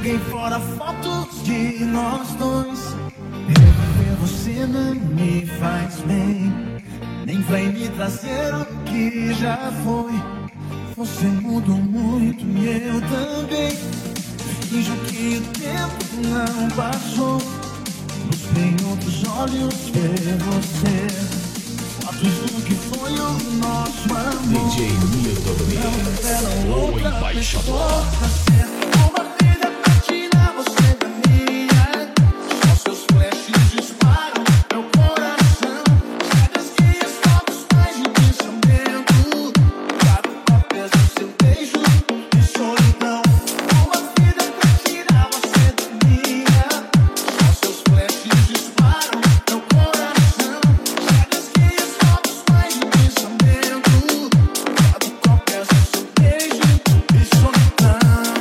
Joguei fora fotos de nós dois. Reviver você não me faz bem, nem vai me trazer o que já foi. Você mudou muito e eu também. Finjo que o tempo não passou. Busquei em outros olhos ver você. Fotos do que foi o nosso amor. DJ Milton, o embaixador. Uma vida pra tirar você da minha. Só seus flashes disparam meu coração. Certas que as fotos mais de pensamento. Quatro cópias do seu beijo e solidão. Uma vida pra tirar você da minha. Só seus flashes disparam meu coração. Certas que as fotos mais de pensamento. Quatro cópias do seu beijo e solidão.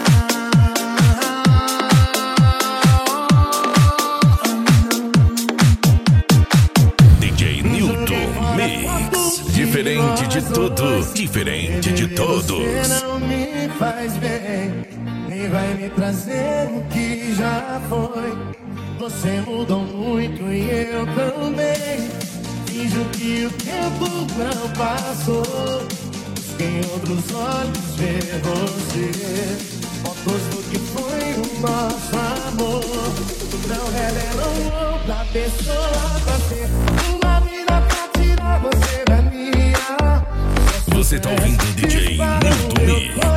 DJ Milton Mix. Diferente de tudo, diferente de todos. Você não me faz bem, nem vai me trazer o que já foi. Você mudou muito e eu também. Finjo que o tempo não passou. Busquei em outros olhos ver você. Fotos do que foi o nosso amor. Não revelam outra pessoa pra ser uma mina pra tirar você da minha. Você tá ouvindo DJ Milton Mix.